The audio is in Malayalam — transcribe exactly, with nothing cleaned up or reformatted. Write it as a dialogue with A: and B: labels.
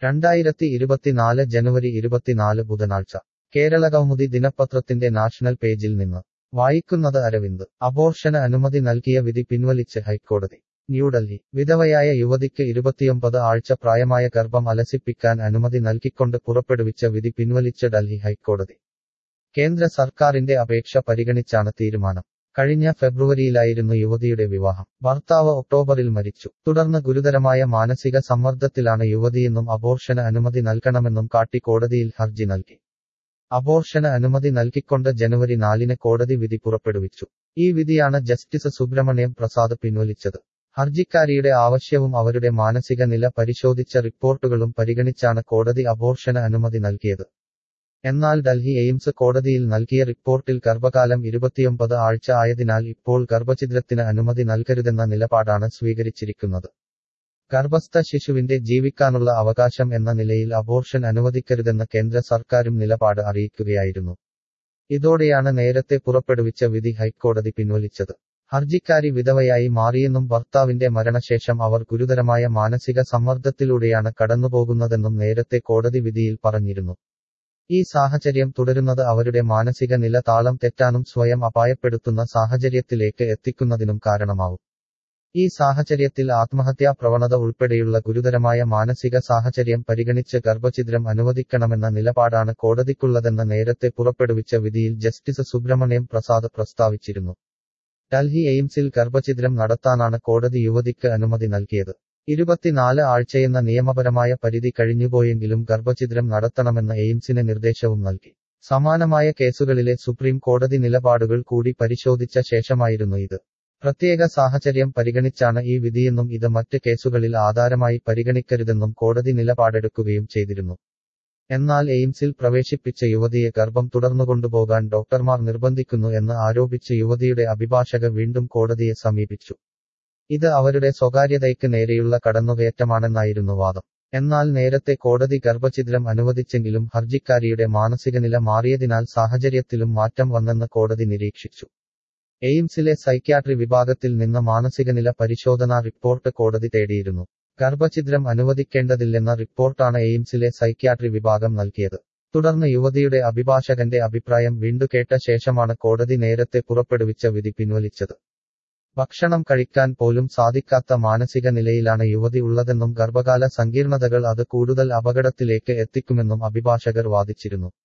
A: രണ്ടായിരത്തി ഇരുപത്തിനാല് ജനുവരി ഇരുപത്തിനാല് ബുധനാഴ്ച കേരളകൗമുദി ദിനപത്രത്തിന്റെ നാഷണൽ പേജിൽ നിന്ന് വായിക്കുന്നത് അരവിന്ദ് അബോർഷന് അനുമതി നൽകിയ വിധി പിൻവലിച്ച് ഹൈക്കോടതി ന്യൂഡൽഹി വിധവയായ യുവതിക്ക് ഇരുപത്തിയൊമ്പത് ആഴ്ച പ്രായമായ ഗർഭം അലസിപ്പിക്കാൻ അനുമതി നൽകിക്കൊണ്ട് പുറപ്പെടുവിച്ച വിധി പിൻവലിച്ച് ഡൽഹി ഹൈക്കോടതി കേന്ദ്ര സർക്കാരിന്റെ അപേക്ഷ പരിഗണിച്ചാണ് തീരുമാനം കഴിഞ്ഞ ഫെബ്രുവരിയിലായിരുന്നു യുവതിയുടെ വിവാഹം ഭർത്താവ് ഒക്ടോബറിൽ മരിച്ചു തുടർന്ന് ഗുരുതരമായ മാനസിക സമ്മർദ്ദത്തിലാണ് യുവതിയെന്നും അബോർഷന് അനുമതി നൽകണമെന്നും കാട്ടി കോടതിയിൽ ഹർജി നൽകി അബോർഷന് അനുമതി നൽകിക്കൊണ്ട് ജനുവരി നാലിന് കോടതി വിധി പുറപ്പെടുവിച്ചു ഈ വിധിയാണ് ജസ്റ്റിസ് സുബ്രഹ്മണ്യം പ്രസാദ് പിൻവലിച്ചത് ഹർജിക്കാരിയുടെ ആവശ്യവും അവരുടെ മാനസിക നില പരിശോധിച്ച റിപ്പോർട്ടുകളും പരിഗണിച്ചാണ് കോടതി അബോർഷന് അനുമതി നൽകിയത് എന്നാൽ ഡൽഹി എയിംസ് കോടതിയിൽ നൽകിയ റിപ്പോർട്ടിൽ ഗർഭകാലം ഇരുപത്തിയൊമ്പത് ആഴ്ച ആയതിനാൽ ഇപ്പോൾ ഗർഭഛിദ്രത്തിന് അനുമതി നൽകരുതെന്ന നിലപാടാണ് സ്വീകരിച്ചിരിക്കുന്നത് ഗർഭസ്ഥ ശിശുവിന്റെ ജീവിക്കാനുള്ള അവകാശം എന്ന നിലയിൽ അബോർഷൻ അനുവദിക്കരുതെന്ന് കേന്ദ്ര സർക്കാരും നിലപാട് അറിയിക്കുകയായിരുന്നു ഇതോടെയാണ് നേരത്തെ പുറപ്പെടുവിച്ച വിധി ഹൈക്കോടതി പിൻവലിച്ചത് ഹർജിക്കാരി വിധവയായി മാറിയെന്നും ഭർത്താവിന്റെ മരണശേഷം അവർ ഗുരുതരമായ മാനസിക സമ്മർദ്ദത്തിലൂടെയാണ് കടന്നുപോകുന്നതെന്നും നേരത്തെ കോടതി വിധിയിൽ പറഞ്ഞിരുന്നു ഈ സാഹചര്യം തുടരുന്നത് അവരുടെ മാനസിക നില താളം തെറ്റാനും സ്വയം അപായപ്പെടുത്തുന്ന സാഹചര്യത്തിലേക്ക് എത്തിക്കുന്നതിനും കാരണമാവും ഈ സാഹചര്യത്തിൽ ആത്മഹത്യാ പ്രവണത ഉൾപ്പെടെയുള്ള ഗുരുതരമായ മാനസിക സാഹചര്യം പരിഗണിച്ച് ഗർഭഛിദ്രം അനുവദിക്കണമെന്ന നിലപാടാണ് കോടതിക്കുള്ളതെന്ന് നേരത്തെ പുറപ്പെടുവിച്ച വിധിയിൽ ജസ്റ്റിസ് സുബ്രഹ്മണ്യം പ്രസാദ് പ്രസ്താവിച്ചിരുന്നു ഡൽഹി എയിംസിൽ ഗർഭഛിദ്രം നടത്താനാണ് കോടതി യുവതിക്ക് അനുമതി നൽകിയത് ഇരുപത്തിനാല് ആഴ്ചയെന്ന നിയമപരമായ പരിധി കഴിഞ്ഞുപോയെങ്കിലും ഗർഭഛിദ്രം നടത്തണമെന്ന എയിംസിന് നിർദ്ദേശവും നൽകി സമാനമായ കേസുകളിലെ സുപ്രീം കോടതി നിലപാടുകൾ കൂടി പരിശോധിച്ച ശേഷമായിരുന്നു ഇത് പ്രത്യേക സാഹചര്യം പരിഗണിച്ചാണ് ഈ വിധിയെന്നും ഇത് മറ്റ് കേസുകളിൽ ആധാരമായി പരിഗണിക്കരുതെന്നും കോടതി നിലപാടെടുക്കുകയും ചെയ്തിരുന്നു എന്നാൽ എയിംസിൽ പ്രവേശിപ്പിച്ച യുവതിയെ ഗർഭം തുടർന്നുകൊണ്ടുപോകാൻ ഡോക്ടർമാർ നിർബന്ധിക്കുന്നു എന്ന് ആരോപിച്ച് യുവതിയുടെ അഭിഭാഷക വീണ്ടും കോടതിയെ സമീപിച്ചു ഇത് അവരുടെ സ്വകാര്യതയ്ക്ക് നേരെയുള്ള കടന്നുകയറ്റമാണെന്നായിരുന്നു വാദം എന്നാൽ നേരത്തെ കോടതി ഗർഭഛിദ്രം അനുവദിച്ചെങ്കിലും ഹർജിക്കാരിയുടെ മാനസികനില മാറിയതിനാൽ സാഹചര്യത്തിലും മാറ്റം വന്നെന്ന് കോടതി നിരീക്ഷിച്ചു എയിംസിലെ സൈക്യാട്രി വിഭാഗത്തിൽ നിന്ന് മാനസികനില പരിശോധനാ റിപ്പോർട്ട് കോടതി തേടിയിരുന്നു ഗർഭഛിദ്രം അനുവദിക്കേണ്ടതില്ലെന്ന റിപ്പോർട്ടാണ് എയിംസിലെ സൈക്യാട്രി വിഭാഗം നൽകിയത് തുടർന്ന് യുവതിയുടെ അഭിഭാഷകന്റെ അഭിപ്രായം വീണ്ടു കേട്ട ശേഷമാണ് കോടതി നേരത്തെ പുറപ്പെടുവിച്ച വിധി പിൻവലിച്ചത് ഭക്ഷണം കഴിക്കാൻ പോലും സാധിക്കാത്ത മാനസിക നിലയിലാണ് യുവതി ഉള്ളതെന്നും ഗർഭകാല സങ്കീർണതകൾ അത് കൂടുതൽ അപകടത്തിലേക്ക് എത്തിക്കുമെന്നും അഭിഭാഷകർ വാദിച്ചിരുന്നു